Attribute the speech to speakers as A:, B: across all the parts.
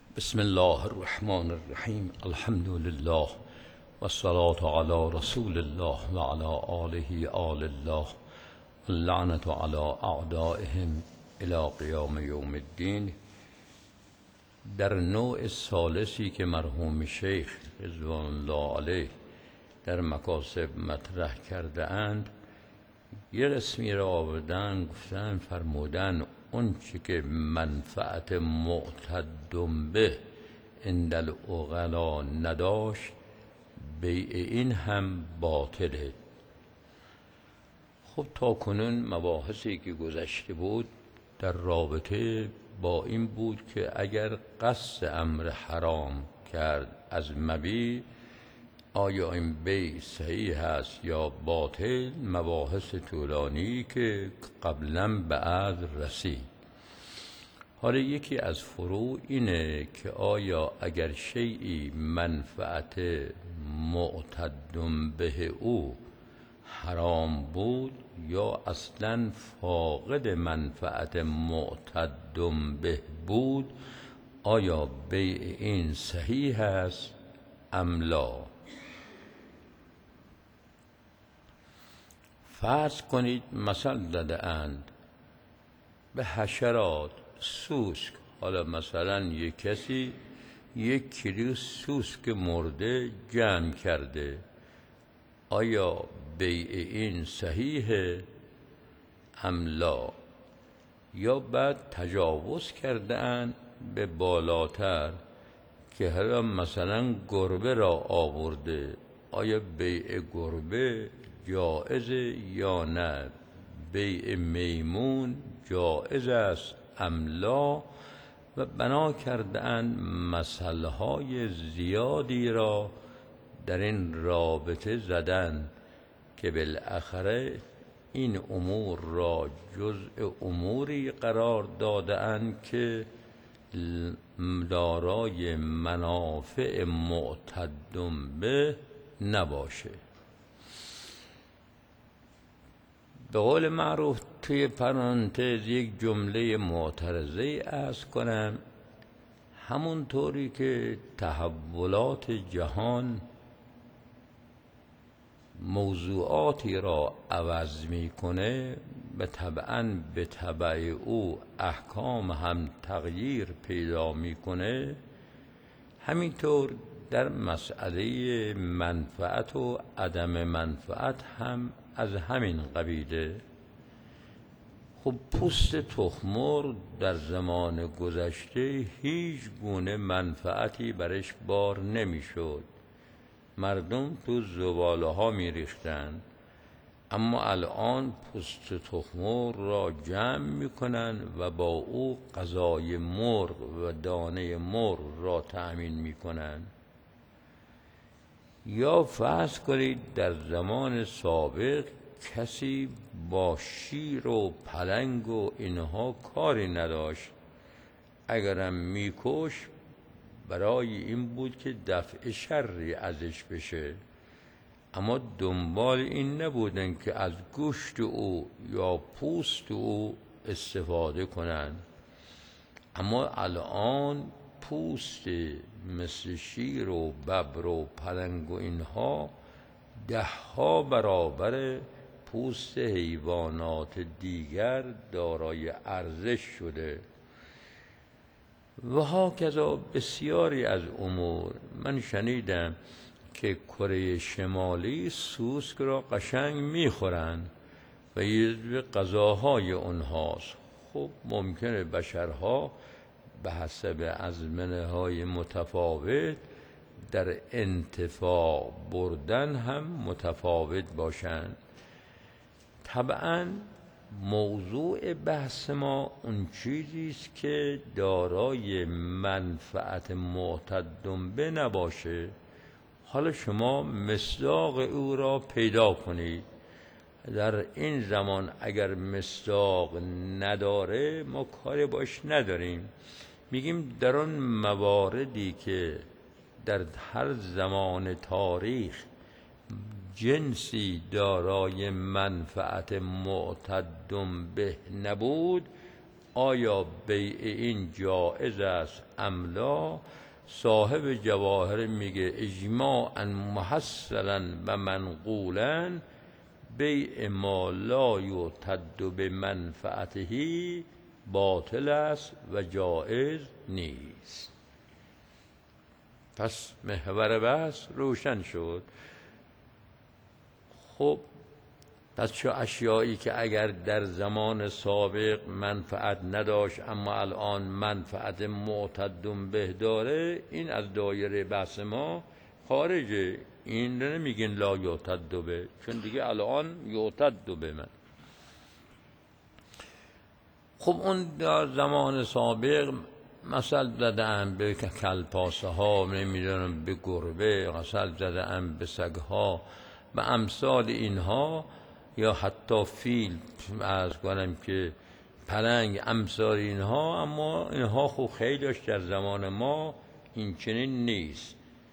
A: بسم الله الرحمن الرحیم. الحمد لله و الصلاة علی رسول الله و علی آله آل الله و اللعنة علی اعدائهم الی قیام یوم الدین. در نوع ثالثی که مرحوم شیخ رضوان الله علیه در مکاسب مطرح کرده اند، یه قسمی را آوردن گفتن فرمودن اون چی که منفعت معتد به عند العقلا نداشت، بیع این هم باطله. خب تا کنون مباحثی که گذشته بود در رابطه با این بود که اگر قصد امر حرام کرد از مبیع، آیا این بیع صحیح هست یا باطل؟ مباحث طولانی که قبلا به عرض رسید. حالا یکی از فروع اینه که آیا اگر شیئی منفعت معتد به او حرام بود یا اصلا فاقد منفعت معتد به بود، آیا بیع این صحیح هست ام لا؟ فرض کنید مثل داده اند به حشرات سوسک، حالا مثلا یک کسی 1 کیلو سوسک مرده جمع کرده، آیا بیع این صحیحه ام لا؟ یا بعد تجاوز کرده اند به بالاتر که حالا مثلا گربه را آورده، آیا بیع گربه جائزه یا نه؟ بیع میمون جائز است ام لا؟ و بنا کرده اند مسئله‌های زیادی را در این رابطه زدن که بالاخره این امور را جزء اموری قرار داده اند که دارای منافع معتد به نباشه. به قول معروف توی پرانتز یک جمله معترضه عرض کنم، همونطوری که تحولات جهان موضوعاتی را عوض میکنه و طبعاً به تبع او احکام هم تغییر پیدا میکنه، همینطور در مسئله منفعت و عدم منفعت هم از همین قبیله. خب پوست تخم‌مرغ در زمان گذشته هیچ گونه منفعتی برش بار نمیشد، مردم تو زباله ها می ریختن، اما الان پوست تخم‌مرغ را جمع می کنن و با او غذای مرغ و دانه مرغ را تأمین می کنن. یا فرض کنید در زمان سابق کسی با شیر و پلنگ و اینها کاری نداشت، اگرم میکش برای این بود که دفع شری ازش بشه، اما دنبال این نبودن که از گوشت او یا پوست او استفاده کنن. اما الان پوست مثل شیر و ببر و پلنگ و اینها 10 برابر پوست حیوانات دیگر دارای ارزش شده. و هاکذا بسیاری از امور. من شنیدم که کره شمالی سوسک را قشنگ میخورن و یه غذاهای اونهاست. خب ممکنه بشرها به حسب ازمنه های متفاوت در انتفاع بردن هم متفاوت باشند. طبعاً موضوع بحث ما اون چیزی است که دارای منفعت معتد به نباشه. حالا شما مصداق او را پیدا کنید. در این زمان اگر مصداق نداره ما کاری باش نداریم، میگیم در آن مواردی که در هر زمان تاریخ جنسی دارای منفعت معتد به نبود، آیا بیع این جائز است ام لا؟ صاحب جواهر میگه اجماعا محصلا و منقولا بیع ما لا یعتد به منفعته باطل است و جائز نیست. پس محور بحث روشن شد. خب پس چه اشیایی که اگر در زمان سابق منفعت نداشت اما الان منفعت معتد به داره، این از دایره بحث ما خارجه. این رو نمیگین لا یعتد به، چون دیگه الان یعتد به من. خب اون در زمان سابق مثل زدن به کلپاسه ها، نمیدونم به گربه، مثل زدن به سگ ها و امثال اینها، یا حتی فیل عرض کنم که پلنگ، امثال اینها. اما اینها خب خیلیش در زمان ما این چنین نیست.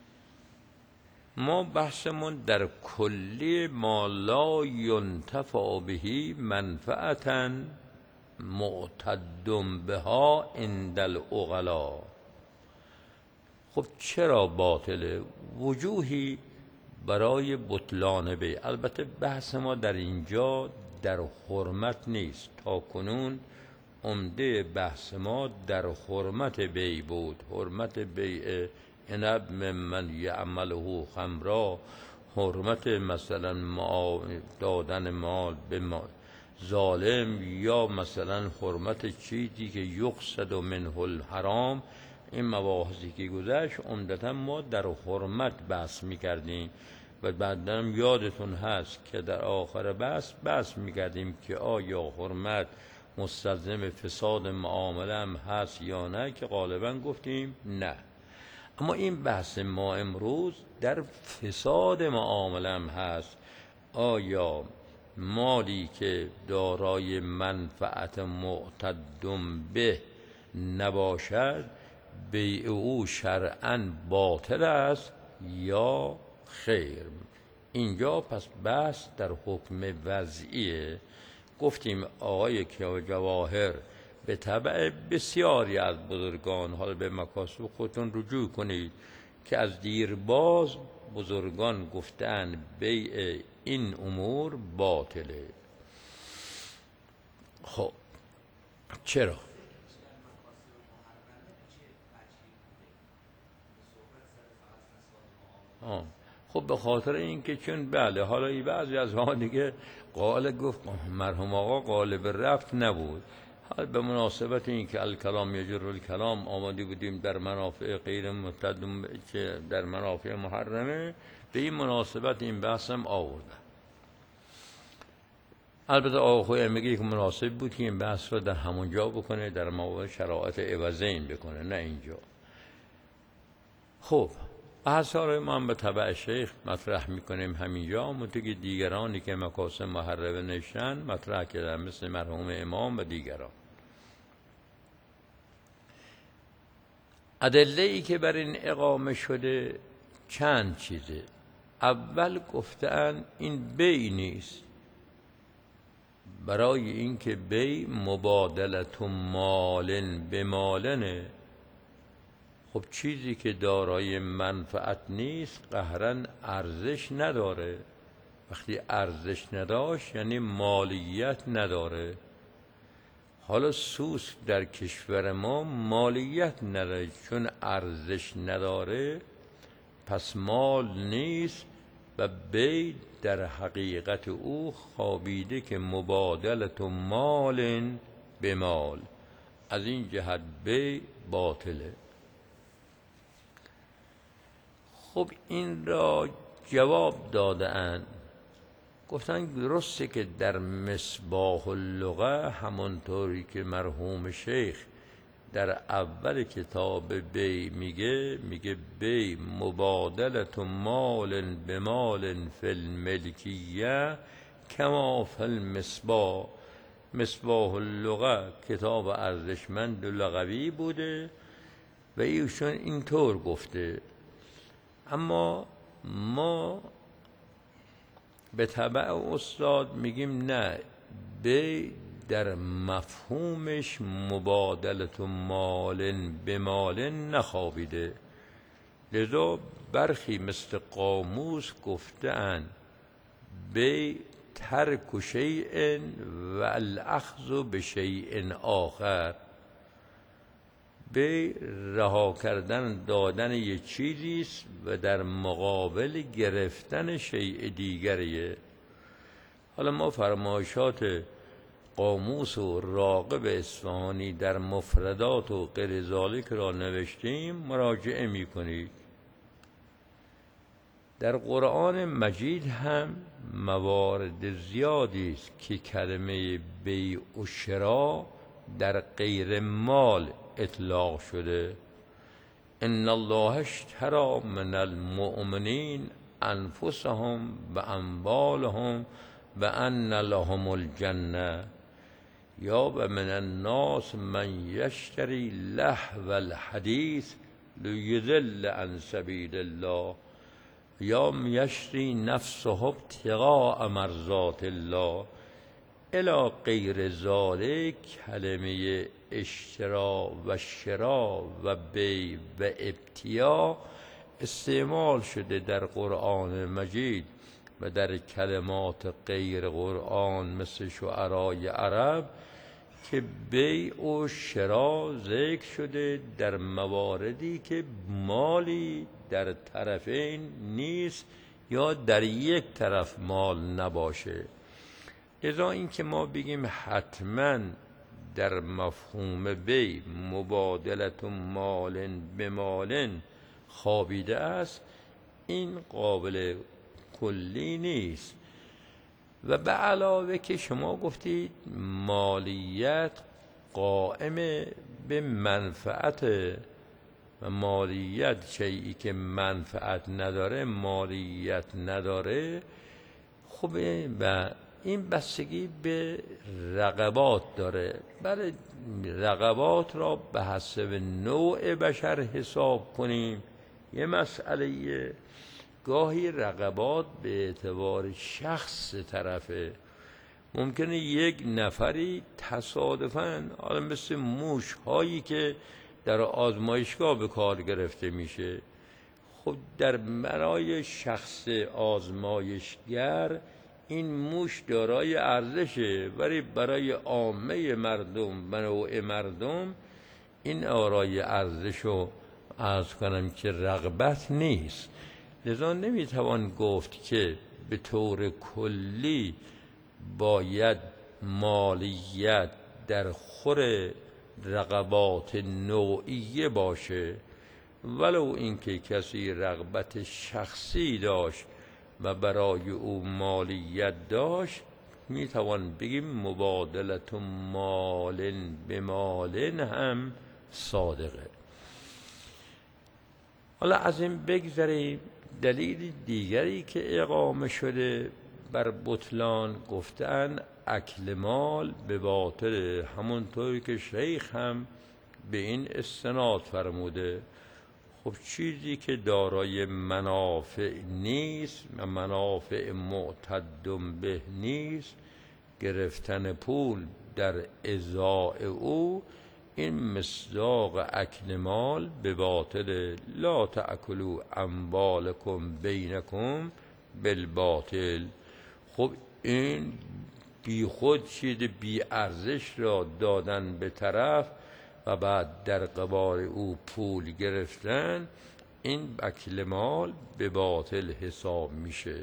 A: ما بحثمون در کلی ما لا ینتفع به منفعتا معتد بها عند العقلاء. خب چرا باطله؟ وجوهی برای بطلان بیع. البته بحث ما در اینجا در حرمت نیست. تا کنون عمده بحث ما در حرمت بیع بود. حرمت بیع عنب ممن یعمله خمرا، حرمت مثلا دادن مال به ظالم، یا مثلا حرمت چیزی که یقصد منه الحرام. این مباحثی که گذشت عمدتا ما در حرمت بحث میکردیم و بعدا یادتون هست که در آخر بحث میکردیم که آیا حرمت مستلزم فساد معامله هم هست یا نه، که غالبا گفتیم نه. اما این بحث ما امروز در فساد معامله هم هست. آیا مالی که دارای منفعت معتد به نباشد بیع او شرعاً باطل است یا خیر؟ اینجا پس بحث در حکم وضعیه. گفتیم آقای جواهر به تبع بسیاری از بزرگان، حالا به مکاسب خودتون رجوع کنید، که از دیرباز بزرگان گفتن بیع این امور باطله. خب چرا؟ خب به خاطر اینکه چون بله، حالا این بعضی از ها دیگه قال گفت مرحوم آقا قالب رفت نبود. حالا به مناسبت اینکه الکلام یجر الکلام آماده بودیم در منافع غیر متدم که در منافع محرمه، به این مناسبت این بحثم آوردن. البته آقای میگه که مناسب بود که این بحث رو در همونجا بکنه، در مواقع شرایط عوضین بکنه، نه اینجا. خب بحث رو ما هم به تبع شیخ مطرح میکنیم همینجا، منطقه دیگرانی که مکاسب محرمه نشن مطرح کردن، مثل مرحوم امام و دیگران. ادله‌ای که بر این اقامه شده چند چیزه. اول گفتن این بیع نیست، برای اینکه بیع مبادلت مال به مالنه. خب چیزی که دارای منفعت نیست قهراً ارزش نداره. وقتی ارزش نداشت یعنی مالیت نداره. حالا سوسک در کشور ما مالیت نداره، چون ارزش نداره پس مال نیست و بیع در حقیقت او خوابیده که مبادلت مال به مال. از این جهت بیع باطله. خب این را جواب دادند، گفتن درسته که در مصباح اللغه همونطوری که مرحوم شیخ در اول کتاب بیع میگه بیع مبادلت مال به مال فی الملکیه کما فی المصباح. مصباح اللغه کتاب ارزشمند و لغوی بوده و ایشون اینطور گفته. اما ما به تبع استاد میگیم نه، بیع در مفهومش مبادلت مال به مال نخوابیده. لذا برخی مثل قاموس گفتند بی ترک شیء و الاخذ به شیء آخر، به رها کردن دادن یه چیزی است و در مقابل گرفتن شیء دیگریه. حالا ما فرمایشات قاموس و راغب اصفهانی در مفردات و غیر ذالک را نوشتیم، مراجعه می‌کنید. در قرآن مجید هم موارد زیادی است که کلمه بیع و شرا در غیر مال اطلاق شده. ان الله اشتری من المؤمنین انفسهم و اموالهم و ان لهم الجنه یا و من الناس من یشتری لهو الحدیث لیضل عن سبیل الله یا یشتری نفسه ابتغاء مرضات الله الی غیر ذالک. کلمه اشترا و شرا و بیع و ابتیاع استعمال شده در قرآن مجید و در کلمات غیر قرآن مثل شعرای عرب که بیع و شرا ذکر شده در مواردی که مالی در طرفین نیست یا در یک طرف مال نباشه. لذا این که ما بگیم حتما در مفهوم بیع مبادلت مال به مال خوابیده است، این قابل کلی نیست. و به علاوه که شما گفتید مالیت قائم به منفعت و مالیت شیئی که منفعت نداره مالیت نداره، خوبه و این بستگی به رقبات داره. برای رقبات را به حسب نوع بشر حساب کنیم یه مسئله. گاهی رقبات به اعتبار شخص طرفه، ممکنه یک نفری تصادفاً مثل موش هایی که در آزمایشگاه به کار گرفته میشه، خب در برای شخص آزمایشگر این موش دارای ارزشه، ولی برای عامه مردم و نوع مردم این آرای ارزش رو عرض کنم که رغبت نیست. لذا نمیتوان گفت که به طور کلی باید مالیت در خور رغبات نوعیه باشه، ولو اینکه کسی رغبت شخصی داشت و برای او مالیت داشت، میتوان بگیم مبادلت مال به مال هم صادقه. حالا از این بگذریم. دلیل دیگری که اقامه شده بر بطلان گفتن اکل مال به باطل، همونطور که شیخ هم به این استناد فرموده. خب چیزی که دارای منافع نیست و منافع معتد به نیست، گرفتن پول در ازاء او، این مصداق اکل مال به باطل. لا تأکلوا اموالکم بینکم بالباطل. خب این بی خود چیز بی ارزش را دادن به طرف و بعد در قبال او پول گرفتن، این اکل مال به باطل حساب میشه.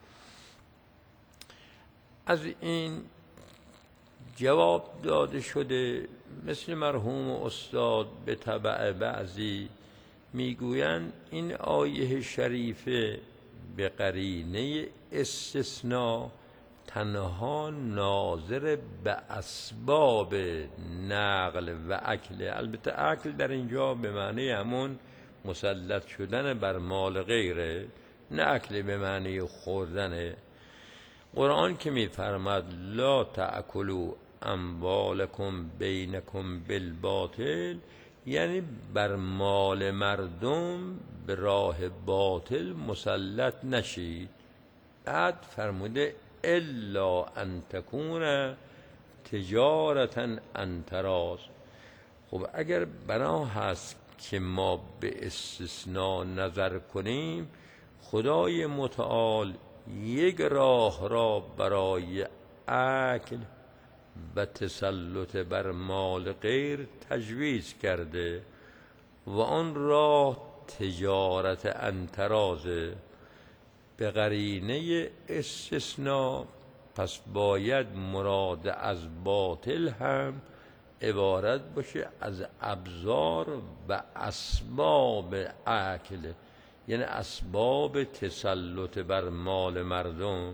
A: از این جواب داده شده، مثل مرحوم استاد به تبع بعضی میگویند این آیه شریفه به قرینه استثناء تنها ناظر به اسباب نقل و اکل. البته اکل در اینجا به معنی همون مسلط شدن بر مال غیره، نه اکل به معنی خوردنه. قرآن که می‌فرماد لا تأکلوا اموالکم بینکم بالباطل، یعنی بر مال مردم به راه باطل مسلط نشید. بعد فرموده الا ان تکون تجارتا عن تراض. خب اگر بنا هست که ما به استثناء نظر کنیم، خدای متعال یک راه را برای اکل و تسلط بر مال غیر تجویز کرده و آن راه تجارت عن تراضه. به قرینه استثناء پس باید مراد از باطل هم عبارت باشه از ابزار و اسباب اکل، یعنی اسباب تسلط بر مال مردم.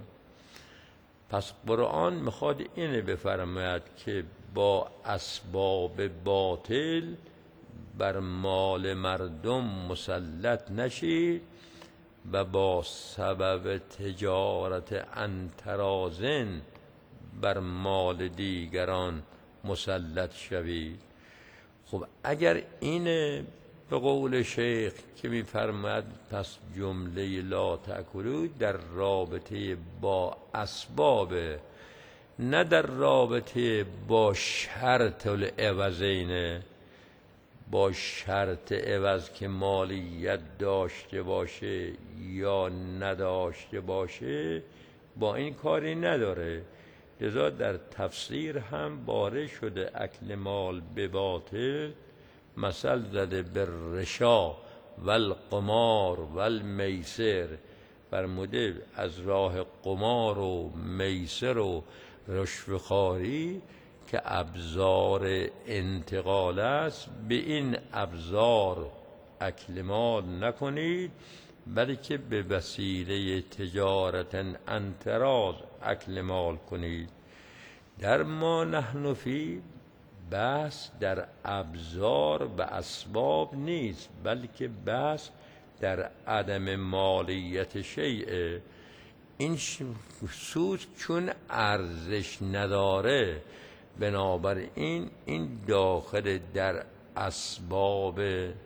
A: پس قرآن میخواد اینه بفرماید که با اسباب باطل بر مال مردم مسلط نشید و با سبب تجارت عن تراضٍ بر مال دیگران مسلط شوید. خب اگر اینه به قول شیخ که میفرماید پس جمله لا تأکلوا در رابطه با اسباب، نه در رابطه با شرط العوضین، با شرط عوض که مالیت داشته باشه یا نداشته باشه، با این کاری نداره. لذا در تفسیر هم باره شده اکل مال به باطل، مثل زده به رشا و القمار و المیسر، فرموده از راه قمار و میسر و رشوه‌خواری که ابزار انتقال است، به این ابزار اکل مال نکنید، بلکه به وسیله تجارت عن تراض اکل مال کنید. در ما نحن فی بحث در ابزار و اسباب نیست، بلکه بحث در عدم مالیت شیء. این سود چون ارزش نداره، بنابراین این داخل در اسباب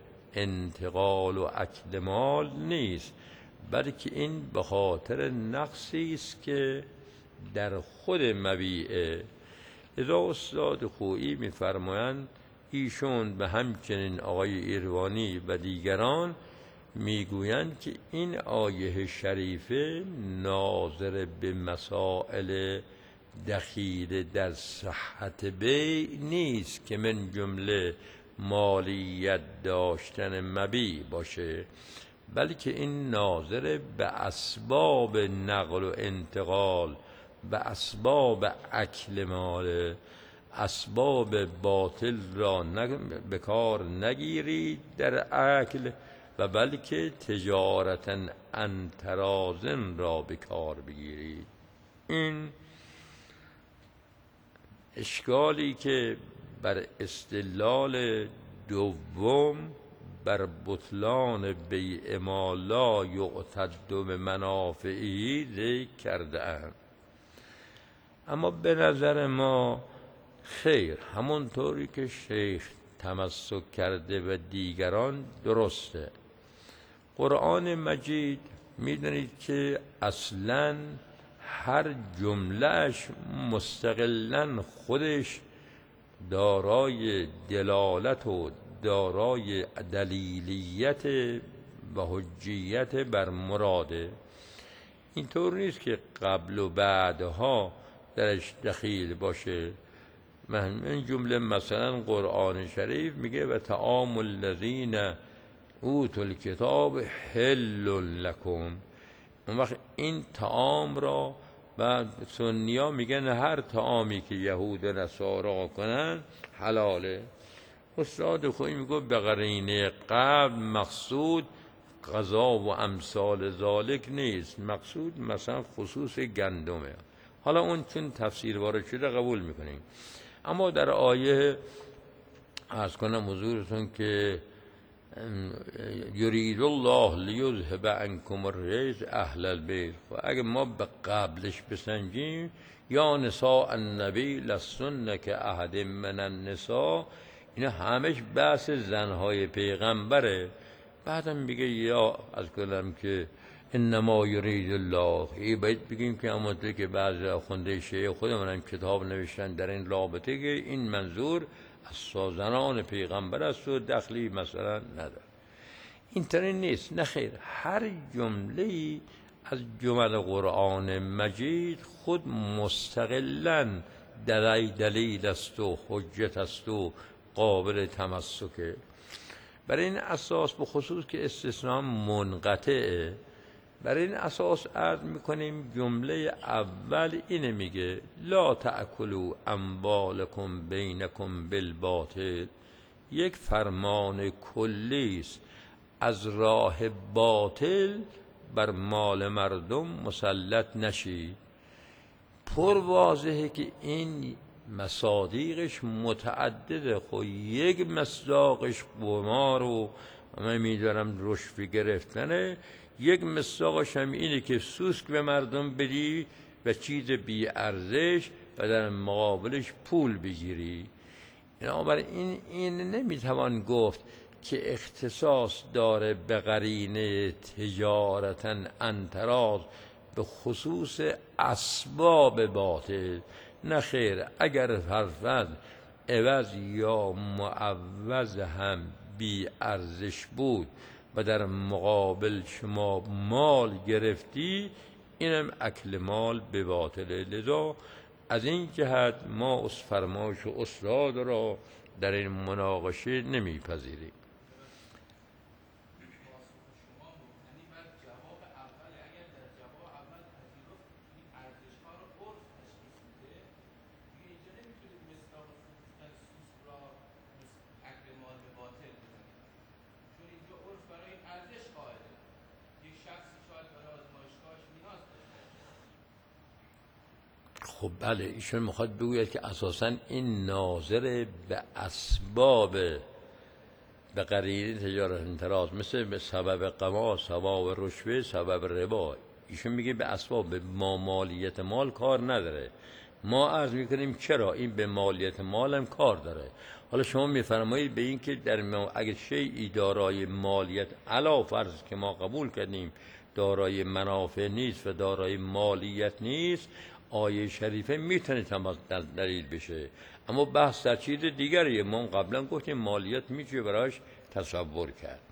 A: انتقال و اکل مال نیست، بلکه این به خاطر نقصی است که در خود مبیعه. لذا استاد خویی می‌فرمایند ایشون به همچنین آقای ایروانی و دیگران میگویند که این آیه شریفه ناظر به مسائل دخیل در صحت بیع نیست که من جمله مالیت داشتن مبیع باشه، بلکه این ناظر به اسباب نقل و انتقال، به اسباب اکل مال. اسباب باطل را به کار نگیرید در اکل و بلکه تجارتا عن تراضٍ را به کار بگیرید. این اشکالی که بر استدلال دوم بر بطلان بیع ما لا یعتد به منافعی ذکر کرده اند، اما به نظر ما خیر، همونطوری که شیخ تمسک کرده و دیگران درسته. قرآن مجید میدونید که اصلاً هر جملهش مستقلاً خودش دارای دلالت و دارای دلیلیت و حجیت بر مراده. اینطور نیست که قبل و بعدها درش دخیل باشه. این جمله مثلا قرآن شریف میگه و طعام الذین اوتوا الکتاب حل لکم. اون وقت این طعام را و سنیا میگن هر طعامی که یهود و نصارا کنن حلاله. استاد خویی میگه به قرینه قبل مقصود غذا و امثال ذالک نیست، مقصود مثلا خصوص گندمه. حالا اون چون تفسیر وارد شده قبول میکنیم، اما در آیه عرض کنم حضورتون که یرید الله لیذهب عنکم الرجس اهل البیت، و اگه ما به قبلش بسنجیم یا نساء النبی لستن که احد من النساء، اینا همش بحث زنهای پیغمبره. بعدم میگه یا از کنم که انما یرید الله. این باید بگیم که همونطور که بعضی آخونده شیعه خودمون هم کتاب نوشتن در این رابطه که این منظور از سازنان پیغمبر است و دخلی مثلا نداره. اینطوری نیست، نه خیر. هر جمله از جمل قرآن مجید خود مستقلاً دلیل است و حجت است و قابل تمسکه. برای این اساس به خصوص که استثناء منقطعه، برای این اساس عرض میکنیم جمله اول اینه میگه لا تأکلوا اموالکم بینکم بالباطل. یک فرمان کلی است، از راه باطل بر مال مردم مسلط نشید. پر واضحه که این مصادیقش متعدده. خب یک مصداقش قمار و من میدارم رشوه گرفتنه، یک مصداقش هم اینه که سوسک به مردم بدی و چیز بی ارزش و در مقابلش پول بگیری. این نمیتوان گفت که اختصاص داره به قرینه تجارتا انتراض به خصوص اسباب باطل. نه خیر، اگر فرض عوض یا معوض هم بی ارزش بود و در مقابل شما مال گرفتی، اینم اکل مال به باطله. لذا از این جهت ما فرمایش استاد را در این مناقشه نمیپذیریم. خب بله، ایشون میخواد بگوید که اساساً این ناظر به اسباب به قرینه تجارت انتراض، مثل به سبب قما، سبب رشوه، سبب ربا. ایشون میگه به اسباب، به مالیت مال کار نداره. ما عرض میکنیم چرا این به مالیت مال هم کار داره. حالا شما میفرمایید به این که در اگه شیئی دارای مالیت علا فرض که ما قبول کردیم دارای منافع نیست و دارای مالیت نیست، آیه شریفه میتونه دلیل بشه. اما بحث در چیز دیگریه. ما قبلا گفتیم مالیت میشه براش تصور کرد.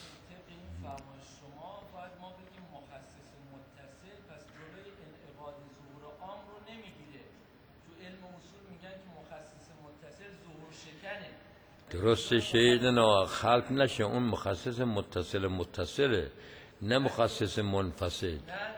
B: شما باید ما بگیم مخصص متصل، پس جلوی انعقاد ظهور عام رو نمیگیره. تو علم اصول میگن که مخصص متصل ظهور شکنه.
A: درسته شیدنا، خلق نشه اون مخصص متصله، نه مخصص منفصل.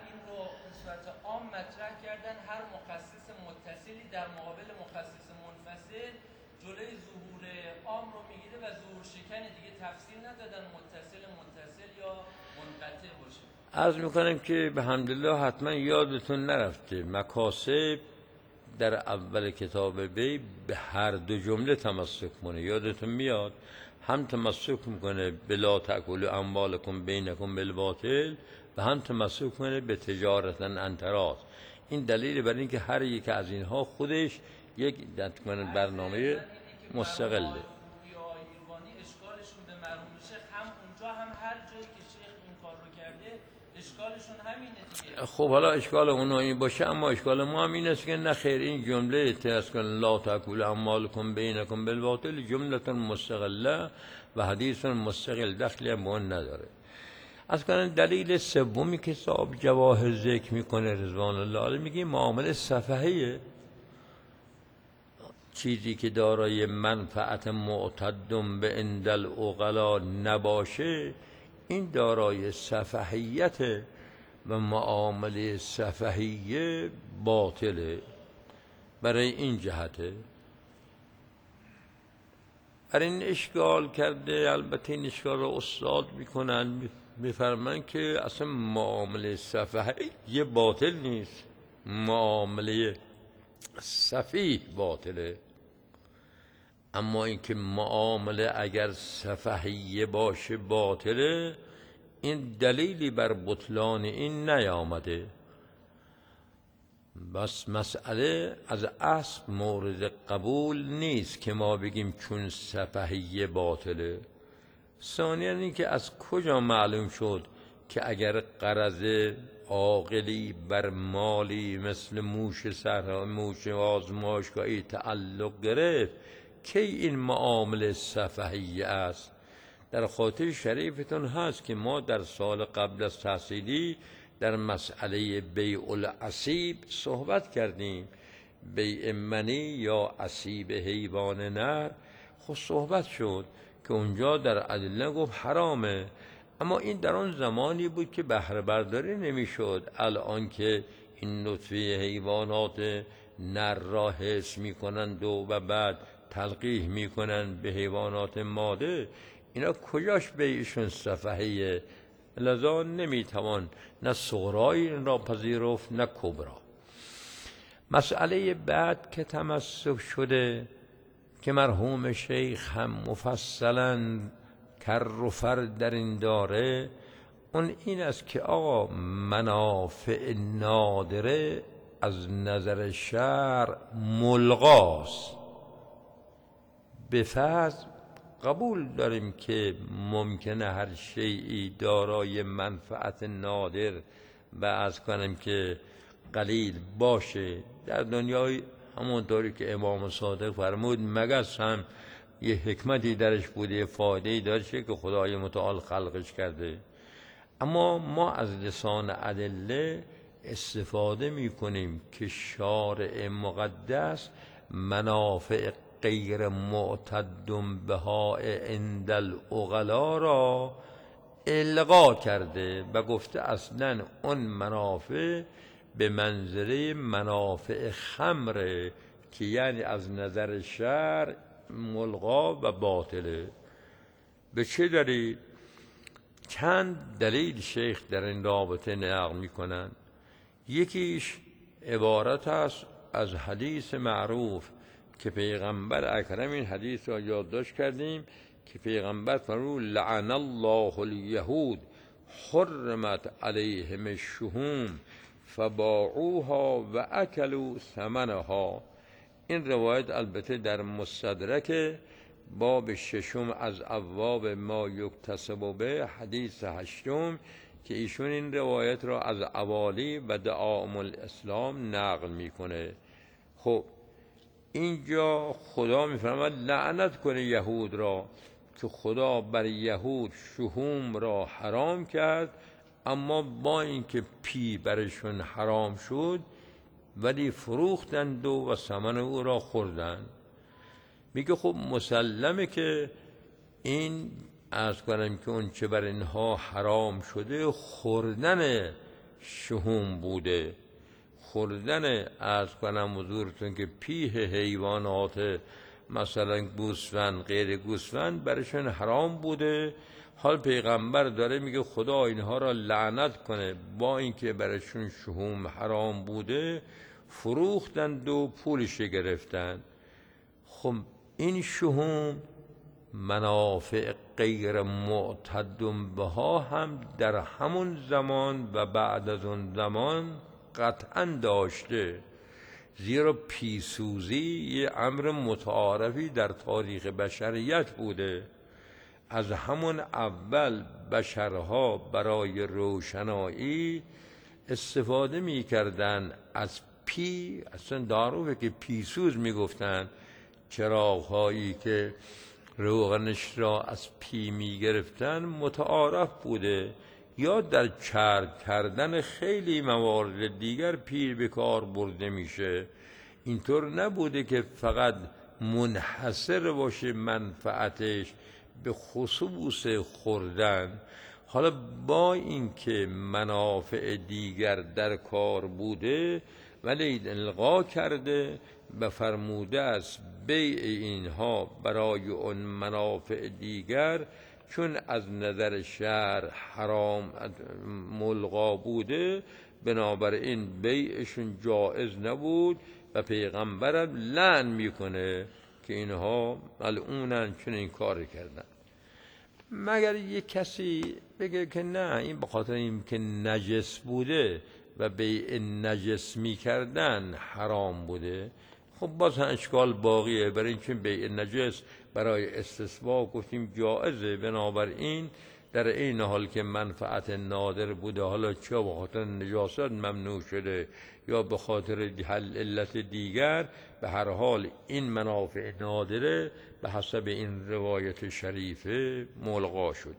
B: در مقابل مخصص منفصل جلوی ظهور عام رو میگیره و ظهور شکنه. دیگه تفسیر ندادن متصل یا منقطع باشه.
A: عرض میکنم که به حمدالله حتما یادتون نرفته مکاسب در اول کتاب بی به هر دو جمله تمسک کنه. یادتون میاد هم تمسک میکنه بلا تأکلوا اموالکم بینکم بالباطل و هم تمسک کنه به تجارتا انتراض. این دلیل بر این که هر یک از اینها خودش یک برنامه مستقله.
B: اشکالشون به مرحوم شیخ هم اونجا هم هر جایی که شیخ این کار رو کرده اشکالشون همینه دیگه.
A: خب حالا اشکال اونا این باشه، اما اشکال ما هم این است که نه خیر، این جمله تأسکن لا تأکلوا اموالکم بینکم بالباطل جمله مستقله و حدیث مستقل، دخلی هم به اون نداره. از کنن دلیل سومی که صاحب جواهر ذکر میکنه رضوان الله علیه، میگه معامله سفهیه. چیزی که دارای منفعت معتدم به اندل عقلا نباشه این دارای سفهیت و معامله سفهیه باطله. برای این جهته برای این اشکال کرده. البته این اشکال رو استاد میکنن، میفرمان که اصلا معامله سفهیه باطل نیست، معامله سفیه باطله. اما اینکه معامله اگر سفهیه باشه باطله، این دلیلی بر بطلان این نیامده. بس مسئله از اصل مورد قبول نیست که ما بگیم چون سفهیه باطله. ثانیاً این که از کجا معلوم شد که اگر غرض عاقلی بر مالی مثل موش صحرا، موش آزمایشگاهی تعلق گرفت، کی این معامله سفهی است؟ در خاطر شریفتون هست که ما در سال قبل از تحصیلی در مسئله بیع العصیب صحبت کردیم. بیع منی یا عصیب حیوان نر خود صحبت شد که اونجا در ادله گفت حرامه، اما این در آن زمانی بود که بهره برداری نمیشد. الان که این نطفه حیوانات نر را حس میکنند و بعد تلقیح میکنند به حیوانات ماده، اینا کجاش بیعشون صفحیه؟ لذا نمیتوان نه صغرایی این را پذیرفت نه کبرا. مسئله بعد که تمسک شده که مرحوم شیخ هم مفصلا کر و فر در این داره، اون این است که آقا منافع نادره از نظر شرع ملغاست. به فرض قبول داریم که ممکنه هر شیئی دارای منفعت نادر و از کنیم که قلیل باشه. در دنیای همونطوری که امام صادق فرمود مگس هم یه حکمتی درش بوده، فایده‌ای داشته که خدای متعال خلقش کرده. اما ما از لسان ادله استفاده میکنیم که شارع مقدس منافع غیر معتد بها عند العقلا را الغا کرده و گفته اصلا اون منافع به منزله منافع خمره که یعنی از نظر شرع ملغا و باطله. به چه دلیل؟ چند دلیل شیخ در این رابطه نقل میکنند. یکیش عبارت است از حدیث معروف که پیغمبر اکرم، این حدیث را یادداشت کردیم که پیغمبر فرمود لعن الله الیهود حرمت علیهم الشحوم فباعوها و اکلوا ثمنها. این روایت البته در مستدرک باب ششم از ابواب ما یکتسب به حدیث هشتم که ایشون این روایت را از اوالی و دعائم الاسلام نقل میکنه. خب اینجا خدا میفرماید لعنت کنه یهود را که خدا بر یهود شحوم را حرام کرد، اما با اینکه پی برشون حرام شد ولی فروختند و ثمن او را خوردند. میگه خب مسلمه که این از کنم که اون چه بر اینها حرام شده خوردن شحوم بوده، خوردن از کنم حضورتون که پیه حیوانات مثلا گوسفند غیر گوسفند برشون حرام بوده. حال پیغمبر داره میگه خدا اینها را لعنت کنه، با اینکه برشون شحوم حرام بوده فروختند و پولش گرفتند. خب این شحوم منافع غیر معتد بها هم در همون زمان و بعد از اون زمان قطعا داشته، زیرا پیسوزی یه امر متعارفی در تاریخ بشریت بوده. از همون اول بشرها برای روشنایی استفاده می کردن از پی، اصلا داروه که پیسوز می گفتن، چراغ‌هایی که روغنش را از پی می گرفتن متعارف بوده. یا در چرب کردن خیلی موارد دیگر پیر به کار برده میشه. اینطور نبوده که فقط منحصر باشه منفعتش به خصوص خوردن. حالا با اینکه منافع دیگر در کار بوده ولی الغا کرده و فرموده است بیع اینها برای اون منافع دیگر چون از نظر شرع حرام ملغا بوده، بنابراین بیعشون جائز نبود و پیغمبرم لعن میکنه که اینها ملعونن چون این کار کردن. مگر یک کسی بگه که نه این به خاطر این که نجس بوده و بیع نجس میکردن حرام بوده، خب باز هم اشکال باقیه. برای این چون بیع نجس برای استصباح گفتیم جائزه، بنابراین در این حال که منفعت نادر بوده، حالا چه به خاطر نجاست ممنوع شده یا به خاطر علت دیگر، به هر حال این منافع نادره به حسب این روایت شریفه ملغا شده.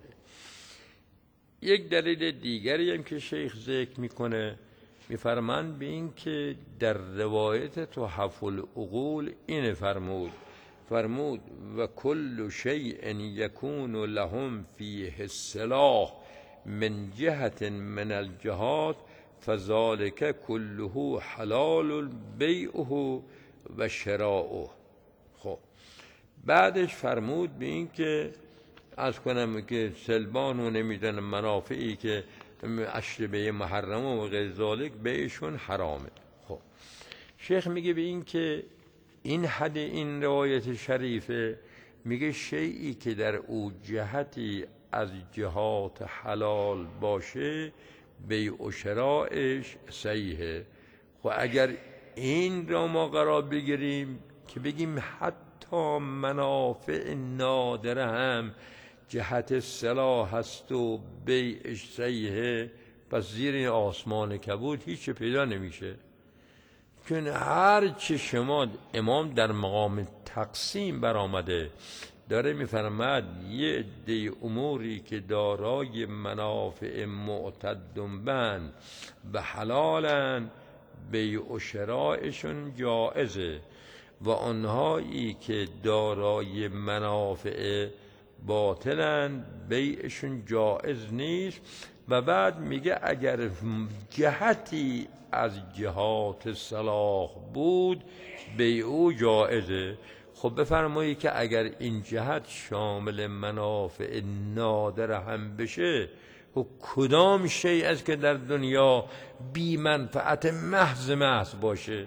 A: یک دلیل دیگری هم که شیخ ذکر میکنه، میفرمند به این که در روایت تحف العقول این فرمود و کل شیء یکون لهم فیه الصلاح من جهة من الجهات فذلك كله حلال بیعه و شراؤه. خب بعدش فرمود به این که از کنم که سلبان و نمیدن منافعی که اشربه محرمه و غیر ذالک بیعشون حرامه. خب شیخ میگه به این که این حد این روایت شریفه، میگه شیئی که در او جهتی از جهات حلال باشه بیع و شرائش صحیحه. خب اگر این را ما قرار بگیریم که بگیم حتی منافع نادره هم جهت صلاح هست و بیعش صحیحه، پس زیر این آسمان کبود هیچ پیدا نمیشه. چون هر چه شما امام در مقام تقسیم برآمده داره میفرماد یه عده اموری که دارای منافع معتدن و حلالن بیع و شرائشون جائزه، و آنهایی که دارای منافع باطلن بیعشون جائز نیست. و بعد میگه اگر جهتی از جهات صلاح بود بیعو جائزه. خب بفرمایید که اگر این جهت شامل منافع نادر هم بشه، و کدام شیء است که در دنیا بی منفعت محض باشه؟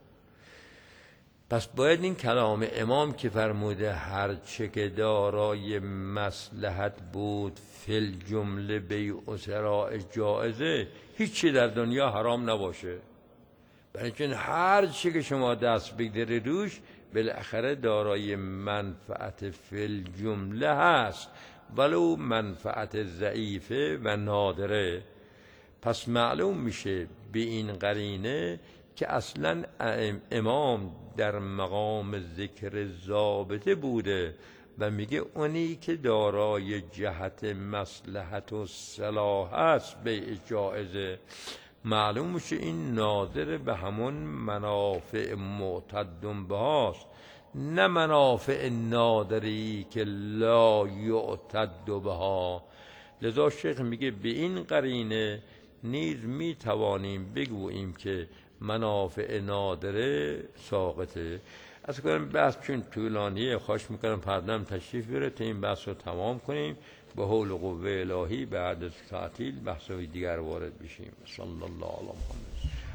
A: پس باید این کلام امام که فرموده هر چه که دارای مصلحت بود فی الجمله بیع و شرائع جائزه، هیچی در دنیا حرام نباشه. برای چون هر چی که شما دست بگذاری روش بالاخره دارای منفعت فی الجمله هست، ولو منفعت ضعیفه و نادره. پس معلوم میشه به این قرینه که اصلا امام در مقام ذکر ضابطه بوده و میگه اونی که دارای جهت مصلحت و صلاح است بیع جائزه. معلوم میشه این ناظر به همون منافع معتد بهاست، نه منافع نادری که لا یعتد بها. لذا شیخ میگه به این قرینه نیز میتوانیم بگوییم که منافع نادره ساقطه. از کنم بحث چون طولانیه، خواهش میکنم پردم تشریف بیاره تا این بحث رو تمام کنیم. به حول و قوه الهی بعد از تعطیل بحث دیگر وارد بشیم. صلی الله علیه و